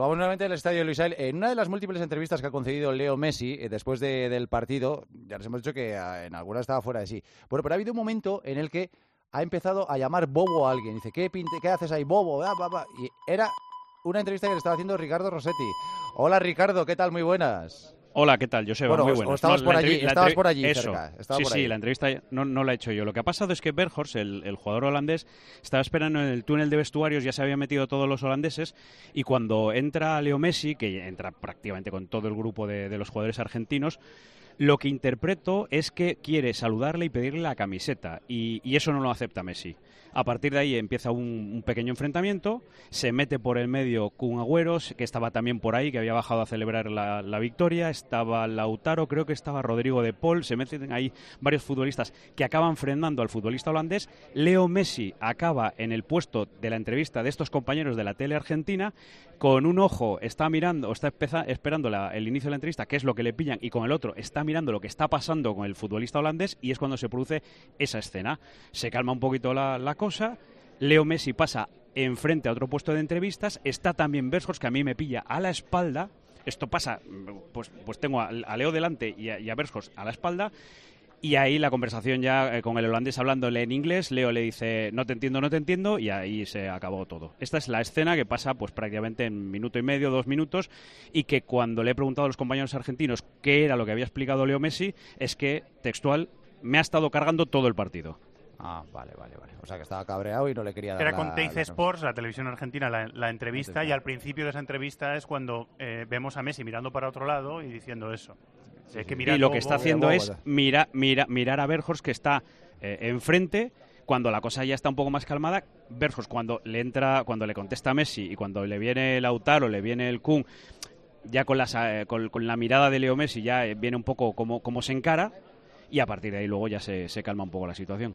Vamos nuevamente al estadio Lusail. En una de las múltiples entrevistas que ha concedido Leo Messi después del partido, ya les hemos dicho que en alguna estaba fuera de sí. Bueno, pero ha habido un momento en el que ha empezado a llamar bobo a alguien. Dice, ¿qué haces ahí, bobo? Y era una entrevista que le estaba haciendo Ricardo Rossetti. Hola, Ricardo, ¿qué tal? Muy buenas. Hola, ¿qué tal? Joseba, Bueno, muy buenas. estabas por allí, eso. cerca. Sí, la entrevista no la he hecho yo. Lo que ha pasado es que Weghorst, el jugador holandés, estaba esperando en el túnel de vestuarios, ya se habían metido todos los holandeses, y cuando entra Leo Messi, que entra prácticamente con todo el grupo de los jugadores argentinos, lo que interpreto es que quiere saludarle y pedirle la camiseta, y eso no lo acepta Messi. A partir de ahí empieza un pequeño enfrentamiento, se mete por el medio Kun Agüero, que estaba también por ahí, que había bajado a celebrar la victoria, estaba Lautaro, creo que estaba Rodrigo de Paul, se meten ahí varios futbolistas que acaban frenando al futbolista holandés. Leo Messi acaba en el puesto de la entrevista de estos compañeros de la tele argentina, con un ojo está mirando, está esperando el inicio de la entrevista, que es lo que le pillan, y con el otro está mirando lo que está pasando con el futbolista holandés, y es cuando se produce esa escena. Se calma un poquito la cosa, Leo Messi pasa enfrente a otro puesto de entrevistas, está también Weghorst, que a mí me pilla a la espalda. Esto pasa, pues tengo a Leo delante y a Weghorst a la espalda, y ahí la conversación ya con el holandés hablándole en inglés. Leo le dice, no te entiendo, y ahí se acabó todo. Esta es la escena que pasa pues prácticamente en minuto y medio, 2 minutos, y que cuando le he preguntado a los compañeros argentinos qué era lo que había explicado Leo Messi, es que, textual, me ha estado cargando todo el partido. Ah, vale. O sea, que estaba cabreado y no le quería dar Era con Teis Sports, la televisión argentina, la entrevista, y al principio de esa entrevista es cuando vemos a Messi mirando para otro lado y diciendo eso. Y lo que está haciendo es mirar a Weghorst, que está enfrente. Cuando la cosa ya está un poco más calmada, Weghorst, cuando le contesta a Messi y cuando le viene el Lautaro, le viene el Kun, ya con la mirada de Leo Messi ya viene un poco como se encara, y a partir de ahí luego ya se calma un poco la situación.